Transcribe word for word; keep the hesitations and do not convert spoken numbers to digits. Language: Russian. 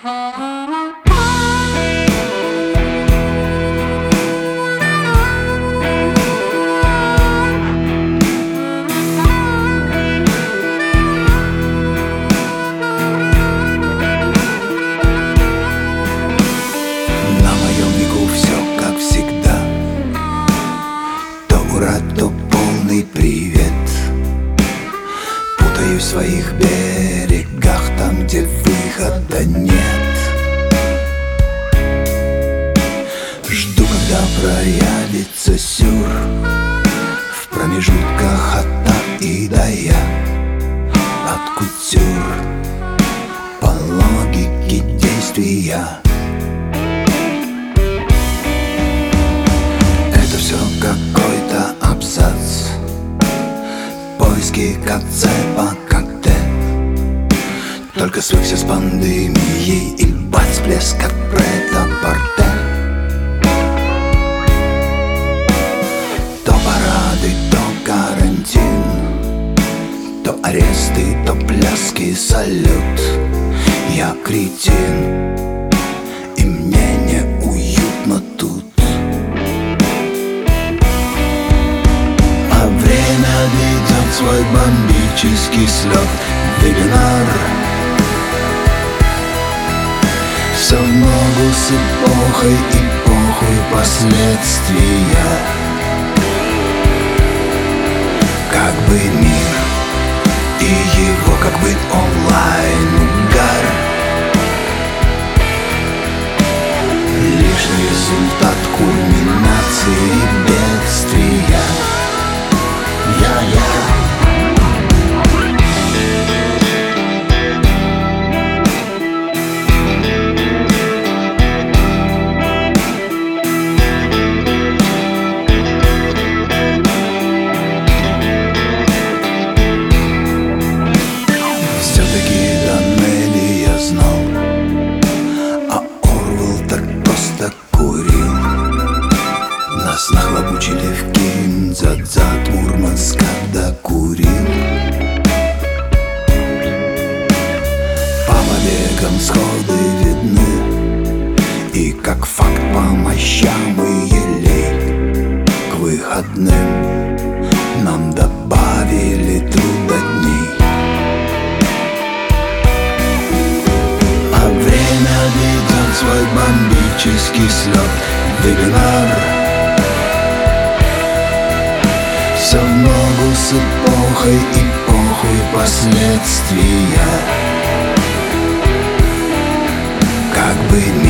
То полный привет. Путаюсь в своих берегах, там, где выхода нет. Жду, когда проявится сюр в промежутках от «а» и до «я», от кутюр по логике действия. Это все какой-то абзац, поиски концепта как ты. Только свыкся с пандемией и бац, блеск как прет-а-порте. То парады, то карантин, то аресты, то пляски, салют. Я кретин, и мне не уютно тут. Ведет свой бомбический слет. Вебинар все в ногу с эпохой и похуй последствия. Как бы мир и его как бы онлайн угар. Лишь результат кульминации бедствия. Я-я. Все-таки тоннели я знал, а Орвелл так просто курил. Нас нахлобучили в Кинзадзад, Мурманск, когда курил. По побегам сходы видны, и как факт по мощам и елей. К выходным нам добавили трудодней. А время ведет свой бомбический слет. Вебинар все в ногу с эпохой и похуй последствия. Как бы